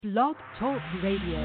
Blog Talk Radio.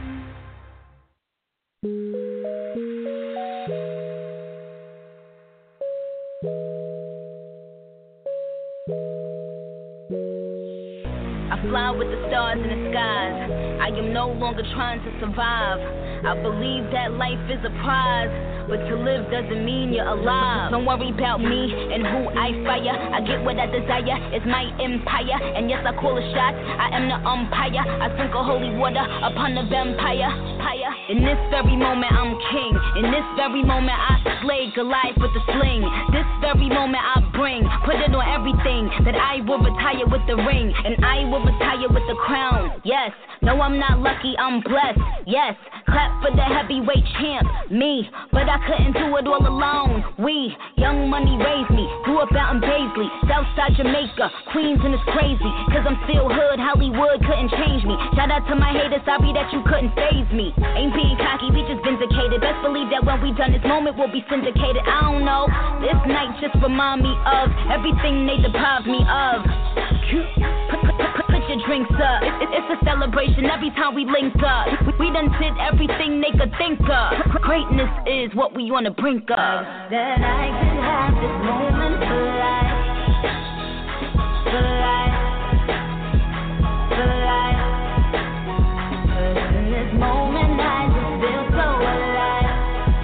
I fly with the stars in the skies. I am no longer trying to survive. I believe that life is a prize, but to live doesn't mean you're alive. Don't worry about me and who I fire. I get what I desire, it's my empire. And yes, I call a shot, I am the umpire. I sprinkle holy water upon the vampire. In this very moment I'm king. In this very moment I slay Goliath with the sling. This very moment I put it on everything. That I will retire with the ring, and I will retire with the crown. Yes, no, I'm not lucky, I'm blessed. Yes, clap for the heavyweight champ, me. But I couldn't do it all alone. We, Young Money raised me, grew up out in Paisley, Southside Jamaica, Queens, and it's crazy, cause I'm still hood, Hollywood couldn't change me. Shout out to my haters, sorry that you couldn't faze me. Ain't being cocky, we just vindicated. Best believe that when we done, this moment will be syndicated. I don't know, this night just remind me of everything they deprived me of. Put your drinks up. It's a celebration every time we link up. We done did everything they could think of. Greatness is what we on the brink of. That I could have this moment for life. For life. For life. 'Cause in this moment I just feel so alive.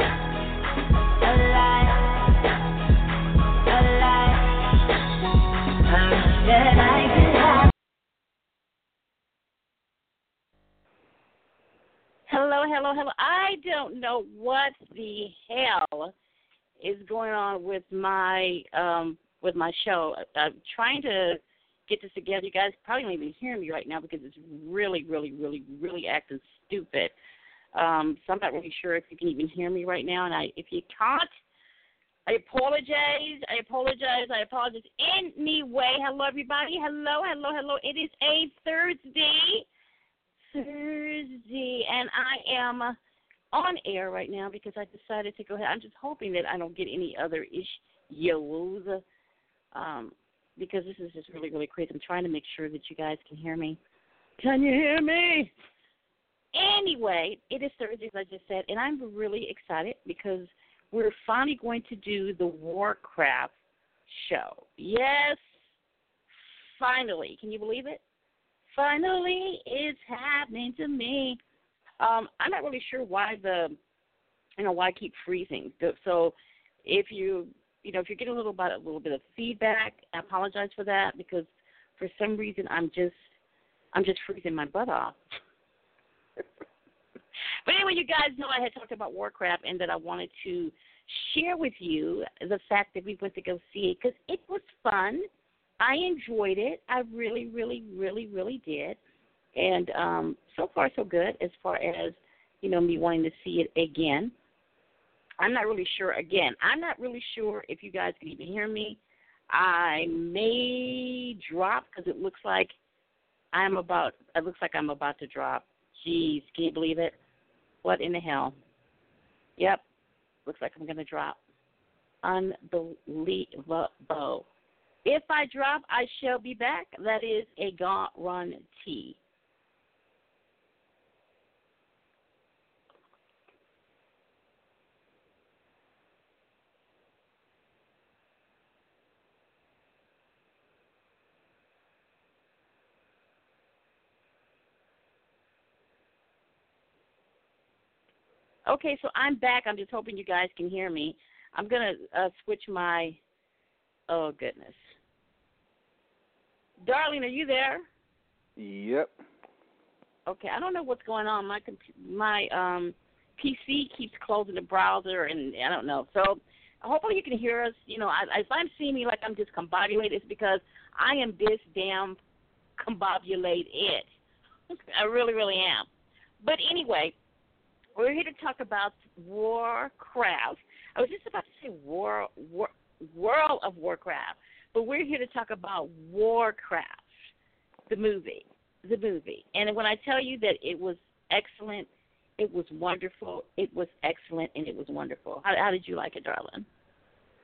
Alive. Alive. That I could have. Hello. I don't know what the hell is going on with my show. I'm trying to get this together. You guys probably don't even hear me right now because it's really acting stupid. So I'm not really sure if you can even hear me right now. And if you can't, I apologize. Anyway, hello everybody. Hello. It is a Thursday, and I am on air right now because I decided to go ahead. I'm just hoping that I don't get any other issues, because this is just really crazy. I'm trying to make sure that you guys can hear me. Can you hear me? Anyway, it is Thursday, as I just said, and I'm really excited because we're finally going to do the Warcraft show. Yes, finally. Can you believe it? Finally, it's happening to me. I'm not really sure why why I keep freezing. So if you're getting a little bit of feedback, I apologize for that because for some reason I'm just freezing my butt off. But anyway, you guys know I had talked about Warcraft and that I wanted to share with you the fact that we went to go see it because it was fun. I enjoyed it. I really did. And so far, so good as far as, me wanting to see it again. I'm not really sure if you guys can even hear me. I may drop because it looks like I'm about to drop. Jeez, can you believe it? What in the hell? Yep, looks like I'm going to drop. Unbelievable. If I drop, I shall be back. That is a guarantee. Okay, so I'm back. I'm just hoping you guys can hear me. I'm going to switch my... Oh, goodness. Darlene, are you there? Yep. Okay, I don't know what's going on. My PC keeps closing the browser, and I don't know. So hopefully you can hear us. If I'm seeing me like I'm discombobulated, it's because I am this damn combobulated. I really am. But anyway, we're here to talk about Warcraft. I was just about to say World of Warcraft, but we're here to talk about Warcraft, the movie. And when I tell you that it was excellent, it was wonderful, it was excellent, and it was wonderful. How did you like it, darling?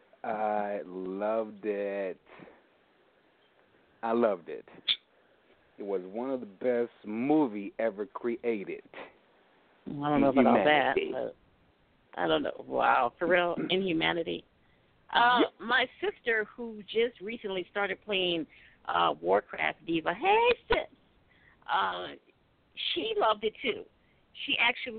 I loved it. It was one of the best movie ever created. I don't know about all that, but I don't know. Wow, for real, Inhumanity. My sister, who just recently started playing Warcraft Diva, hey sis, she loved it too. She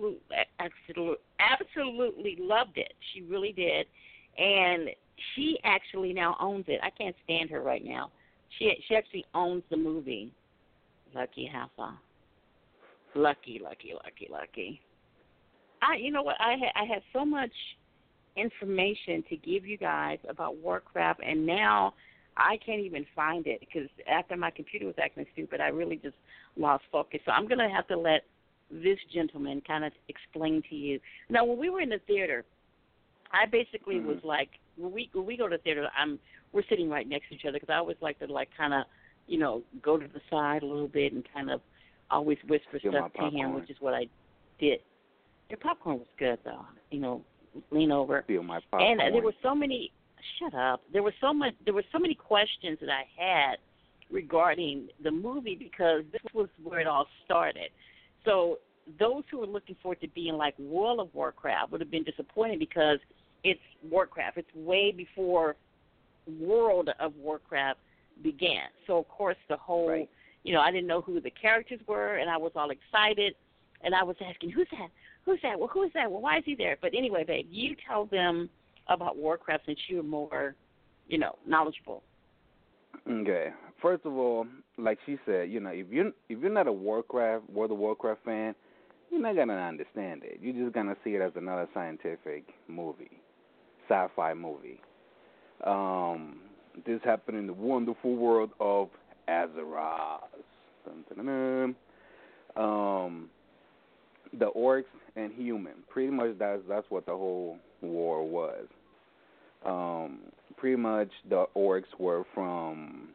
absolutely loved it. She really did, and she actually now owns it. I can't stand her right now. She actually owns the movie. Lucky Haffa. Lucky. You know what? I had so much information to give you guys about Warcraft, and now I can't even find it because after my computer was acting stupid, I really just lost focus. So I'm going to have to let this gentleman kind of explain to you. Now, when we were in the theater, I basically was like, when we go to the theater, we're sitting right next to each other because I always like to kind of, go to the side a little bit and kind of always whisper stuff to him, which is what I did. Your popcorn was good though, lean over. Feel my popcorn. And there were so many. Shut up. There were so many questions that I had regarding the movie because this was where it all started. So those who were looking forward to being like World of Warcraft would have been disappointed because it's Warcraft. It's way before World of Warcraft began. So of course the whole, I didn't know who the characters were, and I was all excited, and I was asking, who's that? Well, who is that? Well, why is he there? But anyway, babe, you tell them about Warcraft since you're more, knowledgeable. Okay. First of all, like she said, if you're not a World of Warcraft fan, you're not gonna understand it. You're just gonna see it as another scientific movie, sci-fi movie. This happened in the wonderful world of Azeroth. Dun, dun, dun, dun. The orcs and humans. Pretty much that's what the whole war was. Pretty much the orcs were from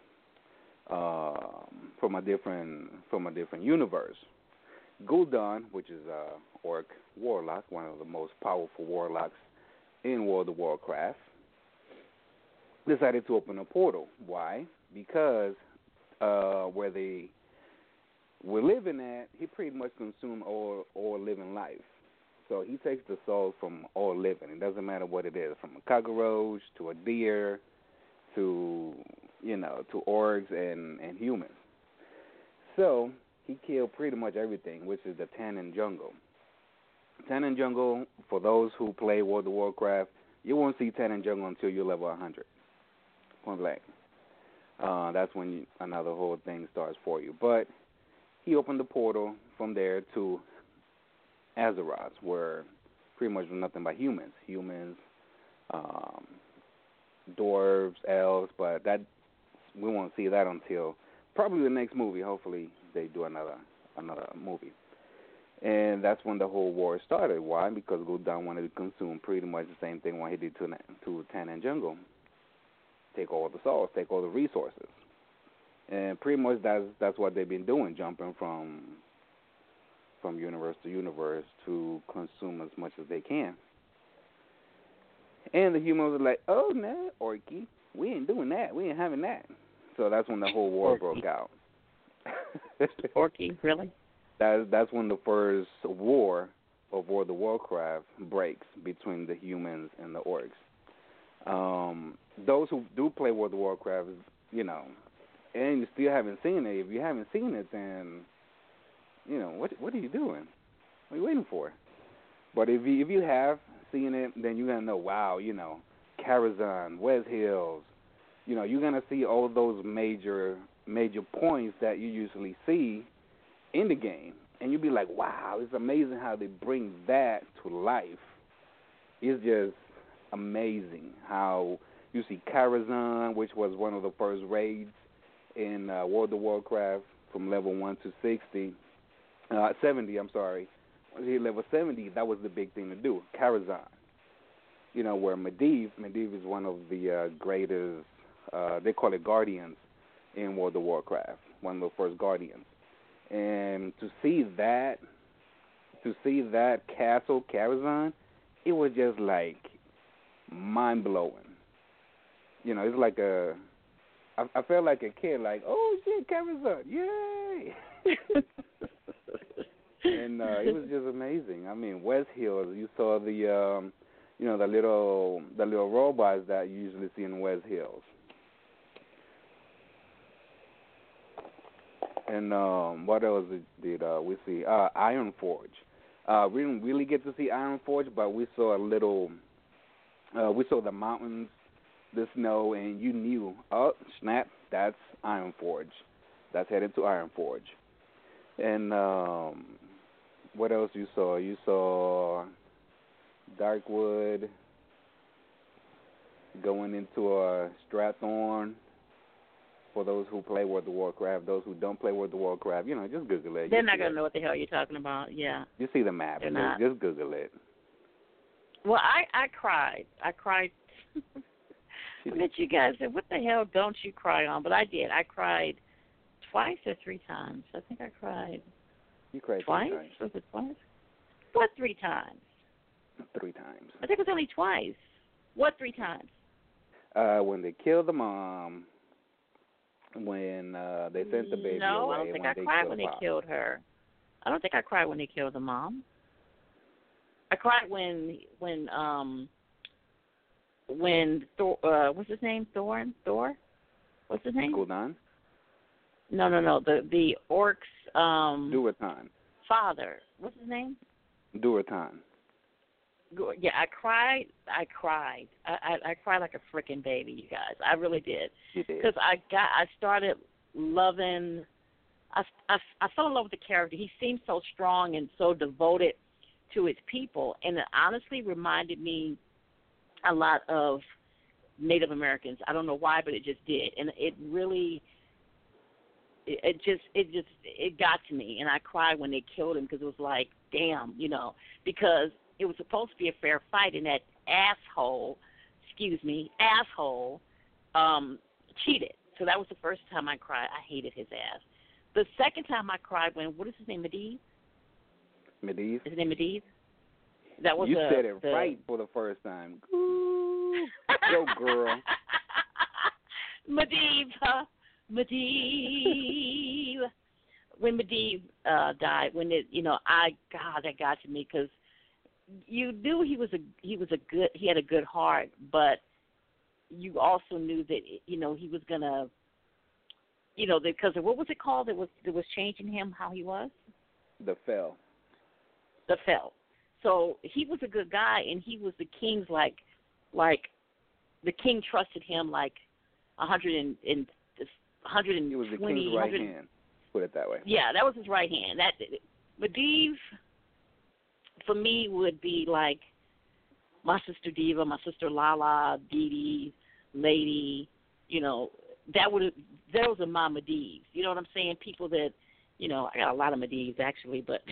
a different universe. Gul'dan, which is a orc warlock, one of the most powerful warlocks in World of Warcraft, decided to open a portal. Why? Because where they were living at, he pretty much consumed all living life. So he takes the soul from all living. It doesn't matter what it is, from a cockroach to a deer to orcs and humans. So he killed pretty much everything, which is the Tannin Jungle. Tannin Jungle, for those who play World of Warcraft, you won't see Tannin Jungle until you're level 100. Point blank. That's when another whole thing starts for you. But he opened the portal from there to Azeroth, where pretty much nothing but humans, dwarves, elves, but that we won't see that until probably the next movie. Hopefully they do another movie. And that's when the whole war started. Why? Because Gul'dan wanted to consume pretty much the same thing what he did to Tannin Jungle. Take all the souls, take all the resources. And pretty much that's what they've been doing, jumping from universe to universe to consume as much as they can. And the humans were like, oh, no, Orky, we ain't doing that. We ain't having that. So that's when the whole war broke out. Orky, really? That's when the first war of World of Warcraft breaks between the humans and the orcs. Those who do play World of Warcraft, and you still haven't seen it, if you haven't seen it, then, what are you doing? What are you waiting for? But if you have seen it, then you're going to know, wow, Karazhan, West Hills, you're going to see all those major points that you usually see in the game. And you'll be like, wow, it's amazing how they bring that to life. It's just amazing how you see Karazhan, which was one of the first raids in World of Warcraft from level 1 to 70, I'm sorry. Once you hit level 70, that was the big thing to do, Karazhan. Where Medivh is one of the greatest, they call it Guardians in World of Warcraft, one of the first Guardians. And to see that castle, Karazhan, it was just like mind-blowing. It's like a I felt like a kid, like, oh shit, Kevin's up, yay! And it was just amazing. I mean, West Hills, you saw the the little robots that you usually see in West Hills. And what else did we see? Iron Forge. We didn't really get to see Iron Forge, but we saw a little. We saw the mountains, the snow, and you knew, oh snap, that's Iron Forge. That's headed to Iron Forge. And what else you saw? You saw Darkwood going into Strathorn. For those who play World of Warcraft, those who don't play World of Warcraft, just Google it. They're not going to know what the hell you're talking about, yeah. You see the map. They're not. Just Google it. Well, I cried. I cried. I bet you guys said, what the hell don't you cry on? But I did. I cried twice or 3 times. I think I cried. You cried twice? 3 times. Was it twice? What 3 times? 3 times. I think it was only twice. What 3 times? When they killed the mom, when they sent the baby away. No, I don't think I cried when they killed her. I don't think I cried when they killed the mom. I cried when Thor, what's his name? Thor? What's his name? Gul'dan? No. The orc's Durotan. father. What's his name? Durotan. Yeah, I cried. I cried like a freaking baby, you guys. I really did. You did. Because I started loving. I fell in love with the character. He seemed so strong and so devoted to his people, and it honestly reminded me a lot of Native Americans. I don't know why, but it just did, and it really, it got to me, and I cried when they killed him because it was like, damn, because it was supposed to be a fair fight, and that asshole cheated. So that was the first time I cried. I hated his ass. The second time I cried when, what is his name, Medivh? Medivh? His name Medivh? That was you said it right for the first time. Ooh, go girl. Medivh. When Medivh died, when it, that got to me because you knew he had a good heart, but you also knew that he was gonna, because of what was it called that was changing him how he was? The Fell. So he was a good guy, and he was the king's like the king trusted him like 120. He was the king's right hand. Put it that way. Yeah, that was his right hand. That Medivh, for me, would be like my sister Diva, my sister Lala, Dee Dee, Lady. Those are my Medivhs. You know what I'm saying? People that, I got a lot of Medivhs actually, but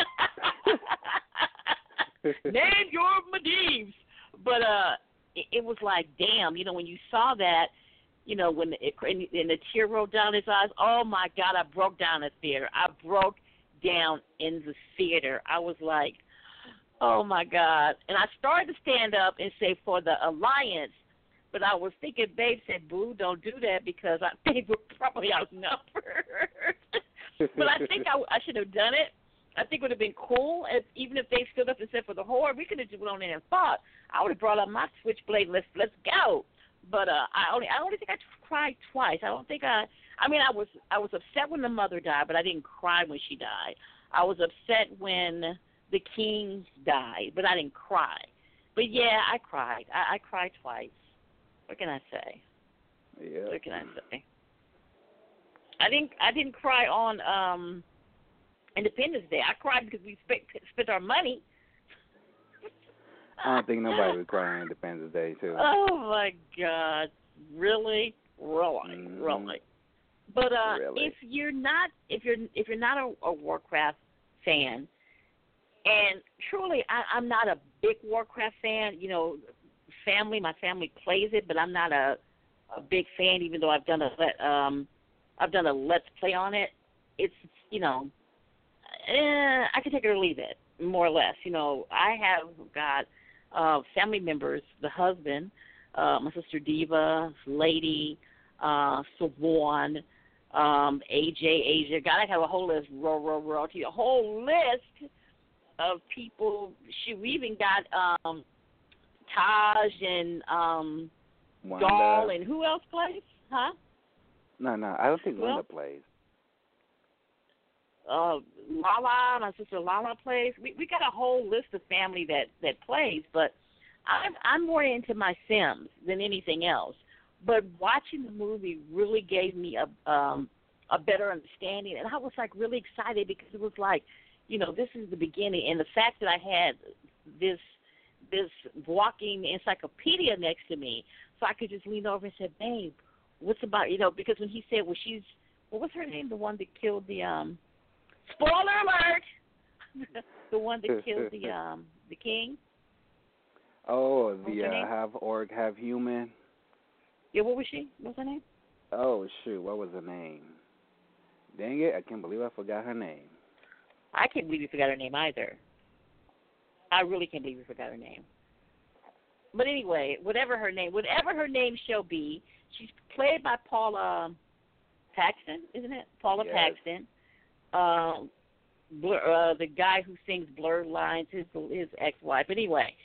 name your Medivhs. But it was like, damn, when you saw that, when the tear rolled down his eyes, oh my God, I broke down in the theater. I broke down in the theater. I was like, oh my God. And I started to stand up and say for the Alliance, but I was thinking, babe said, boo, don't do that because I think we're probably outnumbered. But I think I should have done it. I think it would have been cool, even if they stood up and said for the Horde, we could have just went on in and fought. I would have brought up my switchblade. Let's go. But I only think I cried twice. I don't think I was upset when the mother died, but I didn't cry when she died. I was upset when the king died, but I didn't cry. But yeah, I cried. I cried twice. What can I say? Yeah. What can I say? I didn't cry on Independence Day. I cried because we spent our money. I don't think nobody would cry on Independence Day too. Oh my God! Really? Mm-hmm. But really? if you're not a Warcraft fan, and truly I'm not a big Warcraft fan. My family plays it, but I'm not a big fan. Even though I've done a Let's Play on it. It's I can take it or leave it, more or less. I have got family members, the husband, my sister Diva, Lady, Savon, Asia. God, I have a whole list, royalty, a whole list of people. We even got Taj and Doll, and who else plays? Huh? No, I don't think Wanda plays. Lala, my sister Lala plays. We got a whole list of family that plays, but I'm more into my Sims than anything else. But watching the movie really gave me a better understanding, and I was like really excited because it was like, this is the beginning, and the fact that I had this walking encyclopedia next to me, so I could just lean over and say, "Babe, what's about?" Because when he said, "Well, what was her name? The one that killed the spoiler alert, the one that killed the king." Oh, the half orc, half human. Yeah, what was she? What's her name? Oh shoot, what was her name? Dang it, I can't believe I forgot her name. I can't believe you forgot her name either. I really can't believe you forgot her name. But anyway, whatever her name shall be, she's played by Paula Paxton, isn't it? Paula Paxton. The guy who sings Blurred Lines, his ex-wife. Anyway,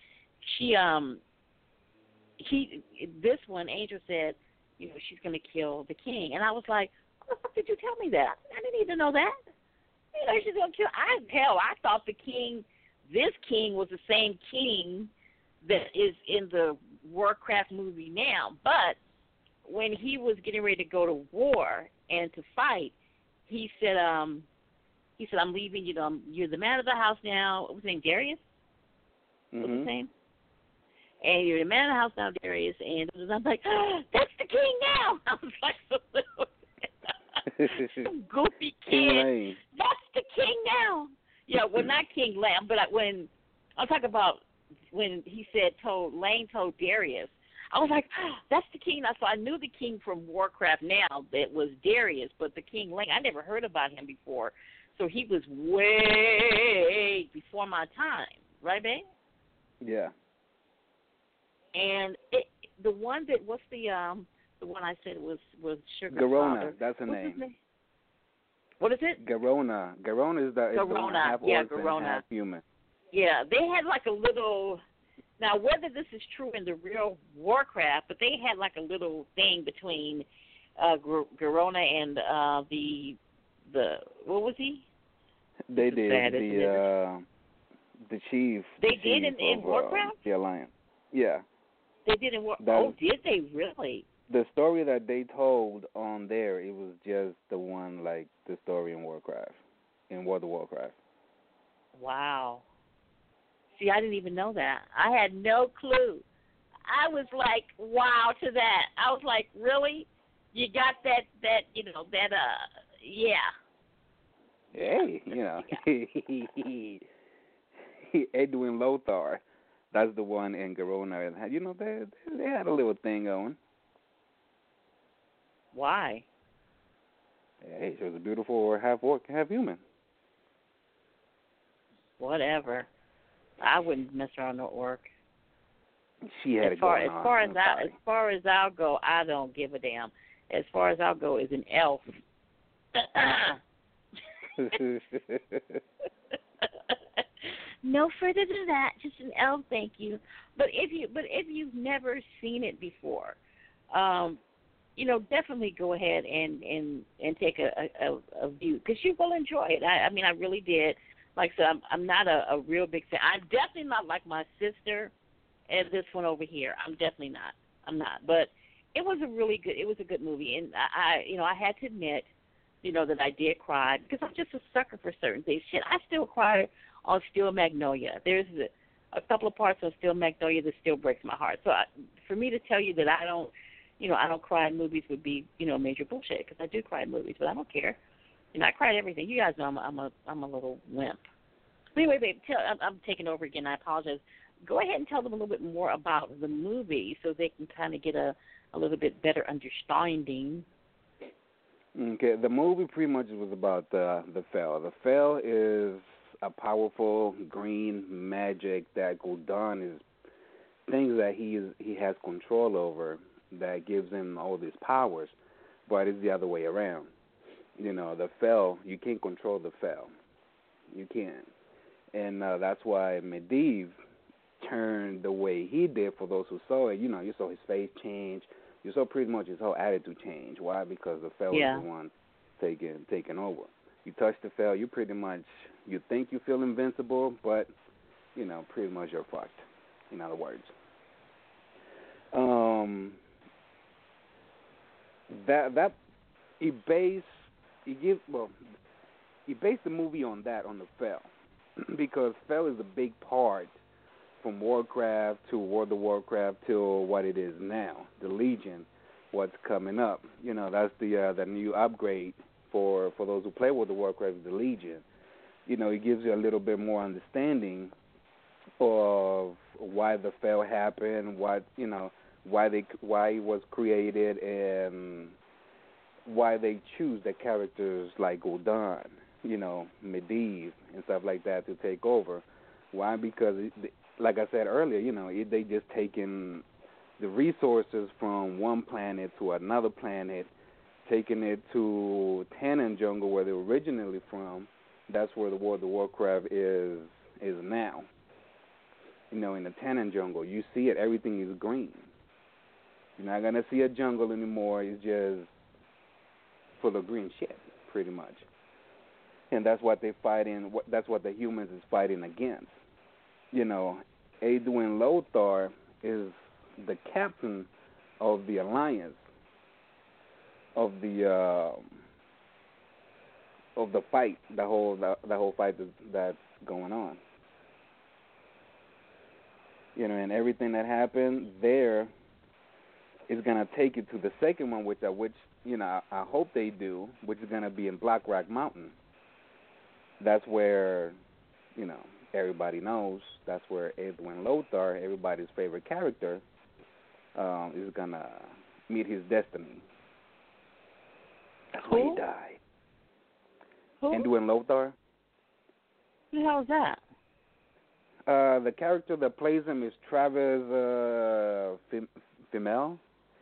this one, Angel said, she's going to kill the king. And I was like, what the fuck did you tell me that? I didn't need to know that. She's going to kill. I thought this king was the same king that is in the Warcraft movie now. But when he was getting ready to go to war and to fight, he said, I'm leaving, you're the man of the house now. What was his name, Darius? What's his name? And you're the man of the house now, Darius. And I'm like, that's the king now. I was like, some goofy kid. That's the king now. Yeah, well, not King Lamb, but when I'm talking about when he Lane told Darius, I was like, that's the king. So I knew the king from Warcraft now that was Darius, but the king Lane, I never heard about him before. So he was way before my time, right, babe? Yeah. And the one that what's the one I said was Sugar Garona, Father. that's her What's name. His name. What is it? Garona. Garona is the one half orc and half human. Yeah, they had like a little. Now, whether this is true in the real Warcraft, but they had like a little thing between Garona and the what was he? They did the chief. They did in Warcraft. The Alliance. Yeah. They did in Warcraft. Oh, did they really? The story that they told on there, it was just the one like the story in Warcraft, in World of Warcraft. Wow. See, I didn't even know that. I had no clue. I was like, wow to that. I was like, really? You got that yeah. Hey, Edwin Lothar, that's the one in Garona. They had a little thing going. Why? Hey, she was a beautiful half orc, half human. Whatever. I wouldn't mess around no orc. She had as far as I'll go, I don't give a damn. As far as I'll go is an elf. No further than that, just an elf, thank you. But if you've never seen it before, definitely go ahead and take a view because you will enjoy it. I mean, I really did. Like I said, I'm not a real big fan. I'm definitely not like my sister and this one over here. I'm definitely not. I'm not. But it was a good movie, and I had to admit, that I did cry because I'm just a sucker for certain things. Shit, I still cry on Steel Magnolia. There's a couple of parts on Steel Magnolia that still breaks my heart. So for me to tell you that I don't cry in movies would be, major bullshit because I do cry in movies, but I don't care. I cry at everything. You guys know I'm a little wimp. Anyway, babe, I'm taking over again. I apologize. Go ahead and tell them a little bit more about the movie so they can kind of get a little bit better understanding. Okay, the movie pretty much was about the Fel. The Fel is a powerful green magic that Gul'dan is things that he has control over that gives him all these powers. but it's the other way around. You know, the Fel, you can't control the Fel. You can't. And that's why Medivh turned the way he did. For those who saw it, you know, you saw his face change. You saw pretty much his whole attitude change. Why? Because the Fel was the one taking over. You touch the Fel, you pretty much, you think you feel invincible, but, you know, pretty much you're fucked, in other words. He based the movie on that, on the Fel, because Fel is a big part from Warcraft to World of Warcraft to what it is now, the Legion, what's coming up. You know, that's the new upgrade for those who play World of Warcraft, the Legion. You know, it gives you a little bit more understanding of why the Fel happened, what, you know, why it was created, and why they choose the characters like Gul'dan, you know, Medivh, and stuff like that to take over. Why? Because, like I said earlier, you know, they just taking the resources from one planet to another planet, taking it to Tannin Jungle, where they were originally from. That's where the World of Warcraft is now. You know, in the Tannin Jungle, you see it, everything is green. You're not going to see a jungle anymore. It's just full of green shit, pretty much. And that's what they're fighting. That's what the humans is fighting against. You know, Alduin Lothar is the captain of the alliance, of the fight, the whole fight that's going on. You know, and everything that happened there is gonna take it to the second one, which you know, I hope they do, which is gonna be in Blackrock Mountain. That's where, you know, everybody knows. That's where Alduin Lothar, everybody's favorite character, is gonna meet his destiny. That's why he died. Who? Alduin Lothar. Who the hell is that? The character that plays him is Travis Fimmel.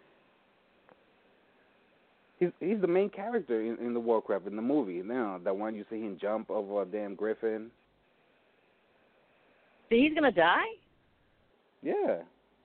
He's the main character in the Warcraft, in the movie. Now, the one you see him jump over a damn griffin. So he's going to die? Yeah.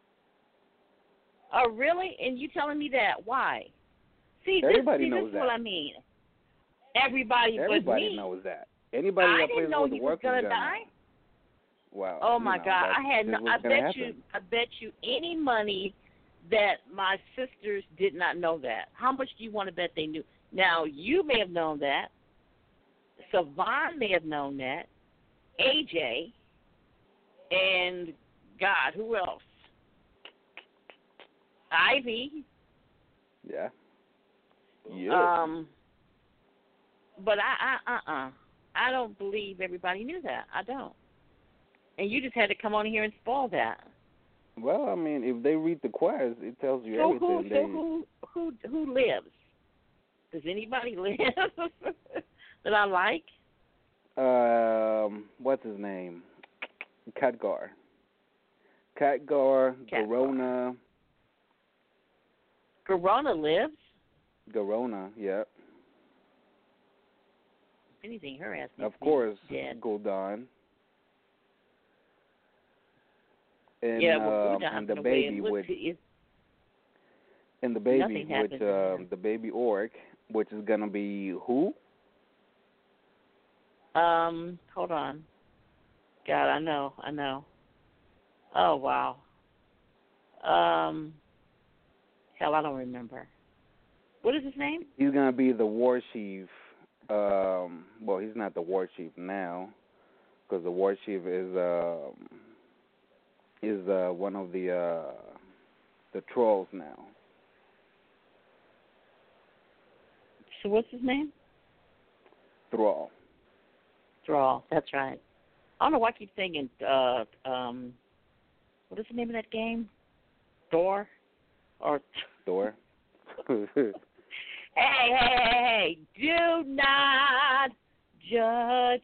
Oh, really? And you telling me that? Why? Everybody knows this is that. what I mean. Everybody but me. knows that. Anybody that plays World of Warcraft going to die? Wow. Oh my God! I bet you any money that my sisters did not know that. How much do you want to bet they knew? Now you may have known that. Savon may have known that. AJ and God, who else? Ivy. Yeah. Yeah. But I don't believe everybody knew that. I don't. And you just had to come on here and spoil that. Well, I mean, if they read the quest, it tells you everything. Who lives? Does anybody live that I like? What's his name? Khadgar, Garona. Garona lives? Garona, yeah. If anything, her ass needs of course, to be dead. Gul'dan. And, yeah, well, and the baby with the baby orc, which is gonna be who? Hold on. God, I know. Oh wow. Hell, I don't remember. What is his name? He's gonna be the war chief. Well, he's not the war chief now, because the war chief is one of the trolls now. So what's his name? Thrall. Thrall, that's right. I don't know why I keep thinking, what is the name of that game? Thor? Or Thor? Hey, do not judge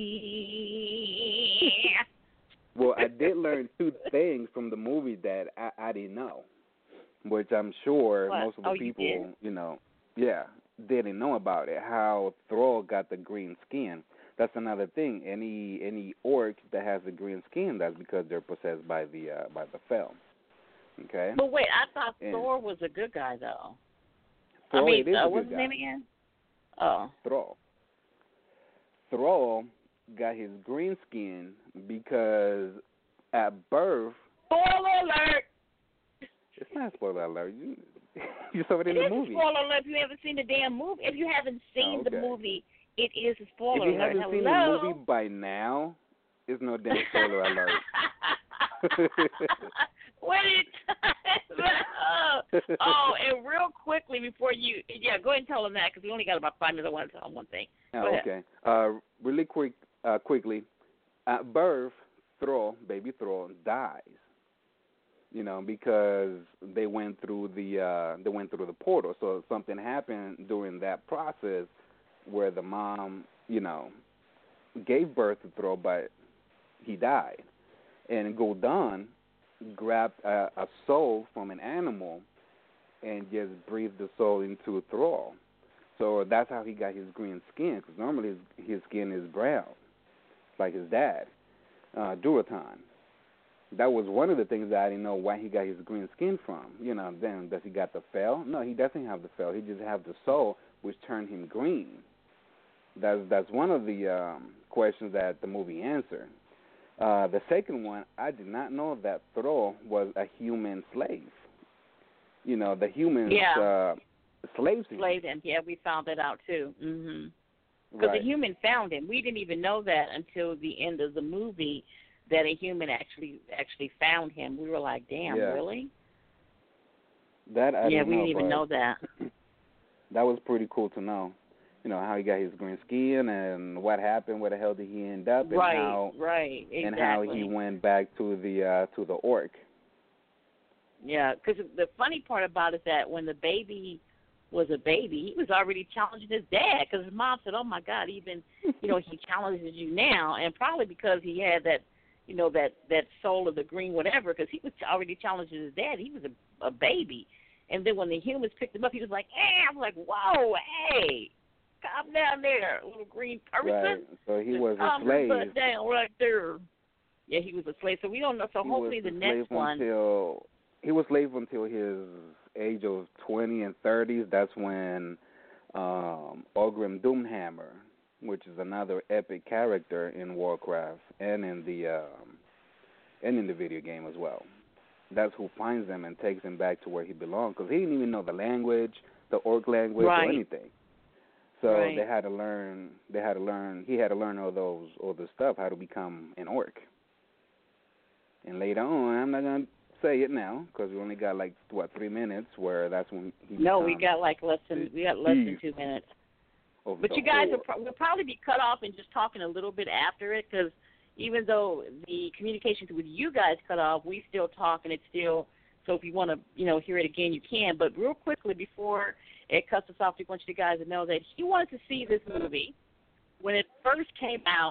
me. Well, I did learn two things from the movie that I didn't know, which I'm sure most of the people, Yeah, didn't know about it. How Thrall got the green skin. That's another thing. Any orc that has the green skin, that's because they're possessed by the Fel. Okay. But wait, I thought And Thor was a good guy though. Thrall, I mean, it is a what's good his guy. name again? Oh. Thrall. Thrall got his green skin because at birth. Spoiler alert! It's not a spoiler alert. You saw it in It the is movie. a spoiler alert if you haven't seen the damn movie. If you haven't seen the movie, it is a spoiler alert. If you alert. haven't seen the movie by now, it's no damn spoiler alert. What and real quickly before you, go ahead and tell them that because we only got about 5 minutes. I want to tell them one thing. Okay. Really quickly, at birth, baby Thrall dies. You know, because they went through the portal. So something happened during that process where the mom, you know, gave birth to Thrall, but he died. And Gul'dan grabbed a soul from an animal and just breathed the soul into Thrall. So that's how he got his green skin, because normally his skin is brown, like his dad, Durotan. That was one of the things that I didn't know why he got his green skin from. You know, then does he got the Fel? No, he doesn't have the Fel. He just have the soul, which turned him green. That's one of the questions that the movie answered. The second one, I did not know that Thrall was a human slave. You know, the humans slaved him. Slaved him. Yeah, we found that out too. Because the human found him. We didn't even know that until the end of the movie, that a human actually found him. We were like, damn, really? That I didn't know. We didn't even know that. That was pretty cool to know. You know, how he got his green skin and what happened, where the hell did he end up, and exactly. And how he went back to the orc. Yeah, because the funny part about it is that when the baby was a baby, he was already challenging his dad, because his mom said, oh, my God, even, you know, he challenges you now, and probably because he had that, you know, that soul of the green whatever, because he was already challenging his dad. He was a baby. And then when the humans picked him up, he was like, I was like, whoa, hey, calm down there, little green person. Right, so he was a slave. slave. Down right there. Yeah, he was a slave. So we don't know. So hopefully the next one. He was slave until his age of 20 and 30s. That's when Orgrim Doomhammer, which is another epic character in Warcraft and in the video game as well. That's who finds him and takes him back to where he belonged, because he didn't even know the language, the orc language, or anything. So they had to learn. He had to learn all the stuff, how to become an orc. And later on, I'm not gonna say it now because we only got 3 minutes. Where that's when he. No, we got less than 2 minutes. But you guys will probably be cut off and just talking a little bit after it, because even though the communications with you guys cut off, we still talk, and it's still. So if you want to, hear it again, you can. But real quickly before it cuts us off, we want you guys to know that he wanted to see this movie when it first came out.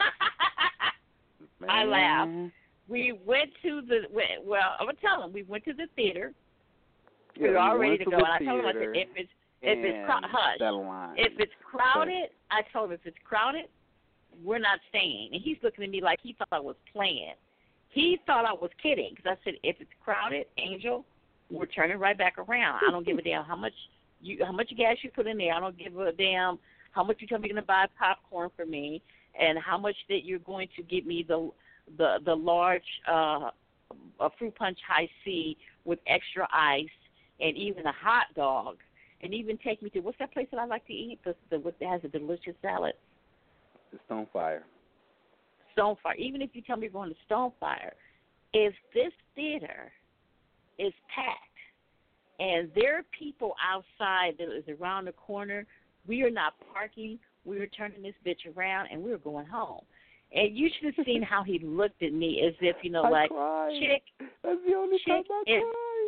I laughed. We went to I'm gonna tell him we went to the theater. We were all ready to go, and I told him, I said, if it's crowded, I told him if it's crowded, we're not staying. And he's looking at me like he thought I was playing. He thought I was kidding, because I said, if it's crowded, Angel, we're turning right back around. I don't give a damn how much gas you put in there. I don't give a damn how much you tell me you're going to buy popcorn for me, and how much that you're going to give me the large a fruit punch high C with extra ice, and even a hot dog, and even take me to, what's that place that I like to eat? That has a delicious salad. Stonefire. Stonefire. Even if you tell me you're going to Stonefire, if this theater is packed and there are people outside that is around the corner, we are not parking. We are turning this bitch around, and we're going home. And you should have seen how he looked at me as if, I cried. Chick. That's the only time I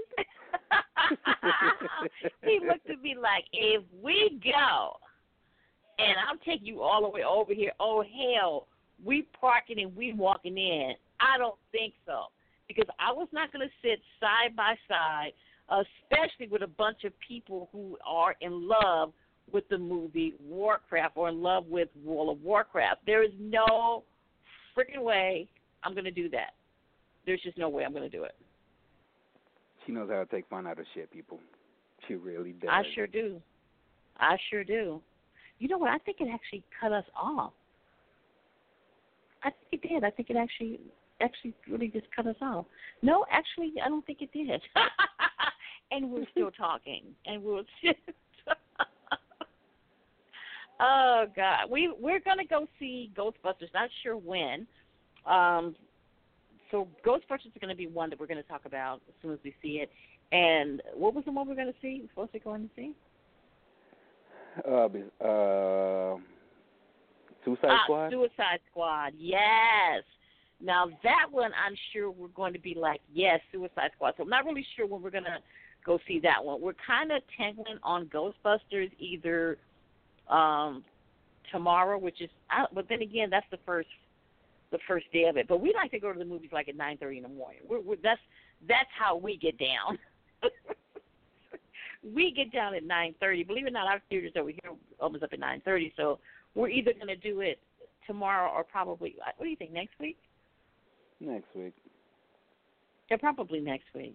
cried. He looked at me like, if we go, and I'll take you all the way over here, oh, hell, we parking and we walking in. I don't think so. Because I was not going to sit side by side especially with a bunch of people who are in love with the movie Warcraft or in love with World of Warcraft. There is no freaking way I'm going to do that. There's just no way I'm going to do it. She knows how to take fun out of shit, people. She really does. I sure do. I sure do. You know what? I think it actually cut us off. I think it did. I think it actually really just cut us off. No, actually, I don't think it did. And we're still talking. And we're still Oh, God. We're going to go see Ghostbusters. Not sure when. So Ghostbusters is going to be one that we're going to talk about as soon as we see it. And what was the one we're going to see? We're supposed to go in to see? Suicide Squad? Suicide Squad, yes. Now, that one I'm sure we're going to be like, yes, Suicide Squad. So I'm not really sure when we're going to go see that one. We're kind of tangling on Ghostbusters either tomorrow, which is out, but then again, that's the first day of it. But we like to go to the movies like at 9:30 in the morning. That's how we get down. We get down at 9:30. Believe it or not, our theaters over here opens up at 9:30. So we're either going to do it tomorrow or probably, what do you think, next week? Next week. Yeah, probably next week.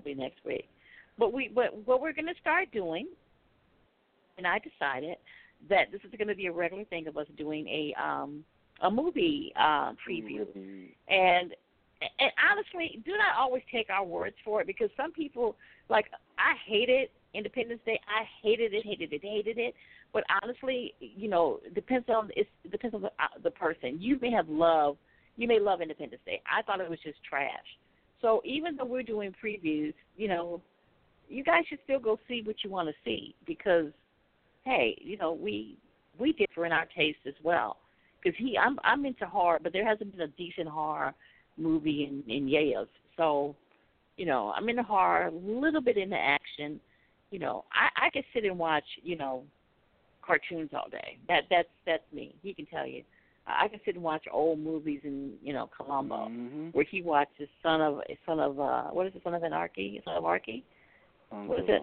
But what we're going to start doing, and I decided that this is going to be a regular thing of us doing a movie preview. And honestly, do not always take our words for it, because some people, like, I hated Independence Day. I hated it. But honestly, you know, it depends on the person. You may love Independence Day. I thought it was just trash. So even though we're doing previews, you know, you guys should still go see what you want to see, because, hey, you know, we differ in our taste as well. Because I'm into horror, but there hasn't been a decent horror movie in years. So, you know, I'm into horror, a little bit into action. You know, I can sit and watch, you know, cartoons all day. That's me. He can tell you. I can sit and watch old movies in, you know, Columbo, where he watches Son of what is it, Son of Anarchy? Son of Archy? What is it?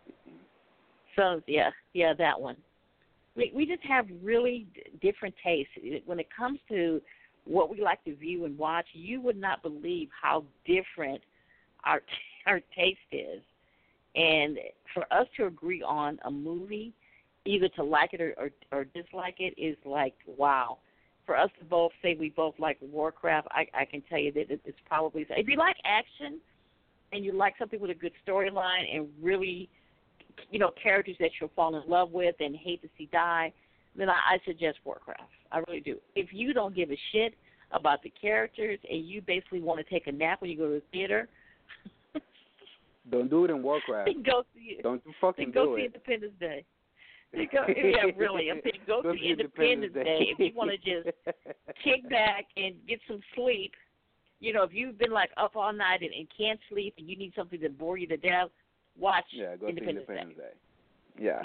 Sons, yeah, that one. We just have really different tastes. When it comes to what we like to view and watch, you would not believe how different our taste is. And for us to agree on a movie, either to like it or dislike it, is like, wow. For us to both say we both like Warcraft, I can tell you that it's probably, if you like action and you like something with a good storyline and really, you know, characters that you'll fall in love with and hate to see die, then I suggest Warcraft. I really do. If you don't give a shit about the characters and you basically want to take a nap when you go to the theater, don't do it in Warcraft. Go see it. Don't fucking go do see it. Independence Day. Yeah, really. I'm saying go see Independence Day if you want to just kick back and get some sleep. You know, if you've been like up all night and can't sleep and you need something to bore you to death, watch Independence Day. Yeah.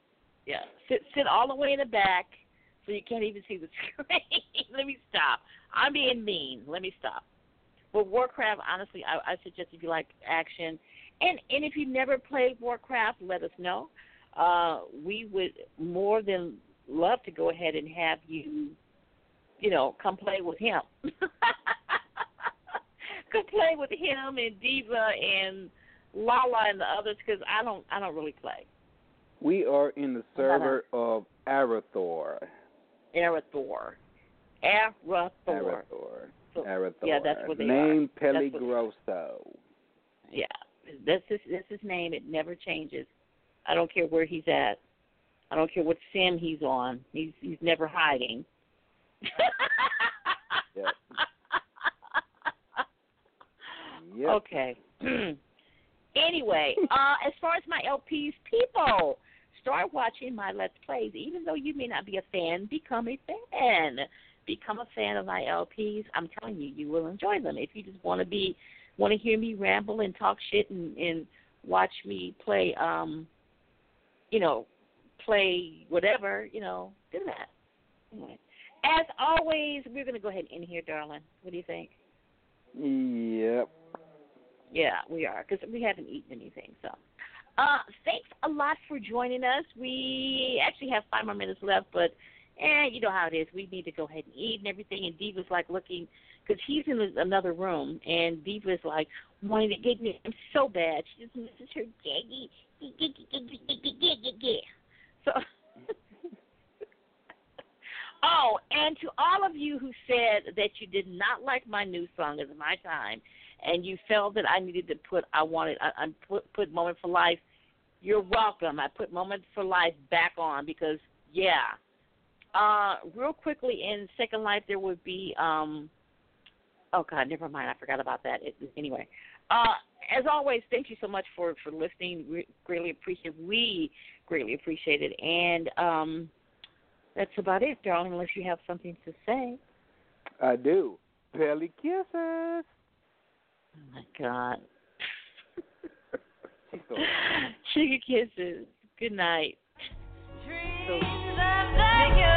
Sit all the way in the back so you can't even see the screen. Let me stop. I'm being mean. Let me stop. But Warcraft, honestly, I suggest if you like action. And if you never played Warcraft, let us know. We would more than love to go ahead and have you, you know, come play with him. Come play with him and Diva and Lala and the others, because I don't really play. We are in the server of Arathor. Arathor. So, Arathor. Yeah, that's what they Name are. Peligroso. Yeah, that's his name. It never changes. I don't care where he's at. I don't care what sim he's on. He's never hiding. Yep. Okay. Anyway, as far as my LPs, people, start watching my Let's Plays. Even though you may not be a fan, become a fan. Become a fan of my LPs. I'm telling you, you will enjoy them. If you just want to hear me ramble and talk shit and watch me play, you know, play whatever, you know, do that. Anyway. As always, we're going to go ahead and end here, darling. What do you think? Yep. Yeah, we are, because we haven't eaten anything. So, thanks a lot for joining us. We actually have 5 more minutes left, but you know how it is. We need to go ahead and eat and everything. And Diva's like looking, because he's in another room, and Diva's like wanting to get me so bad. She just misses her daddy. So, oh, and to all of you who said that you did not like my new song, "It's My Time," and you felt that I needed to put Moment for Life, you're welcome. I put Moment for Life back on because, yeah. Real quickly, in Second Life, there would be, oh, God, never mind. I forgot about that. Anyway, as always, thank you so much for listening. We greatly appreciate it. We greatly appreciate it. And that's about it, darling, unless you have something to say. I do. Belly kisses. Oh, my God. So Sugar kisses. Good night. Dreams of the